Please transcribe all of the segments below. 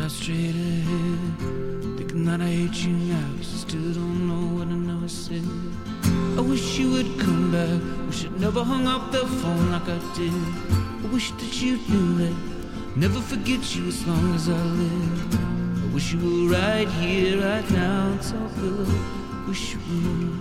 out straight ahead, thinking that I hate you now, 'cause I still don't know what I never said. I wish you would come back, wish I'd never hung up the phone like I did. I wish that you knew that never forget you as long as I live. I wish you were right here, right now, it's all good. Wish you would.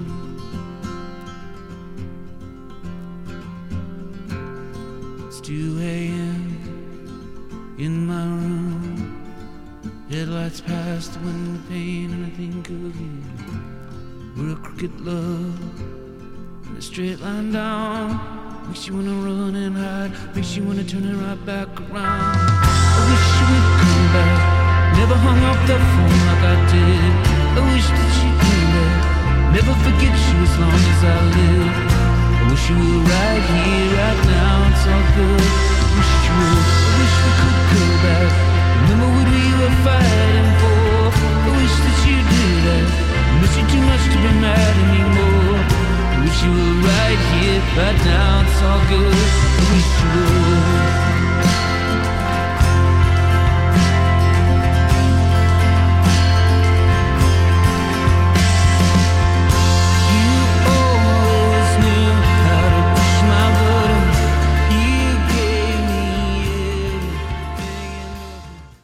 It's 2 a.m. in my room. Headlights past the window pane and I think of you. We're a crooked love in a straight line down. Makes you wanna run and hide, makes you wanna turn it right back around. I wish you would come back, never hung up the phone like I did. I wish that you knew that, never forget you as long as I live. I wish you were right here, right now, it's all good. I wish you would, I wish we could go back.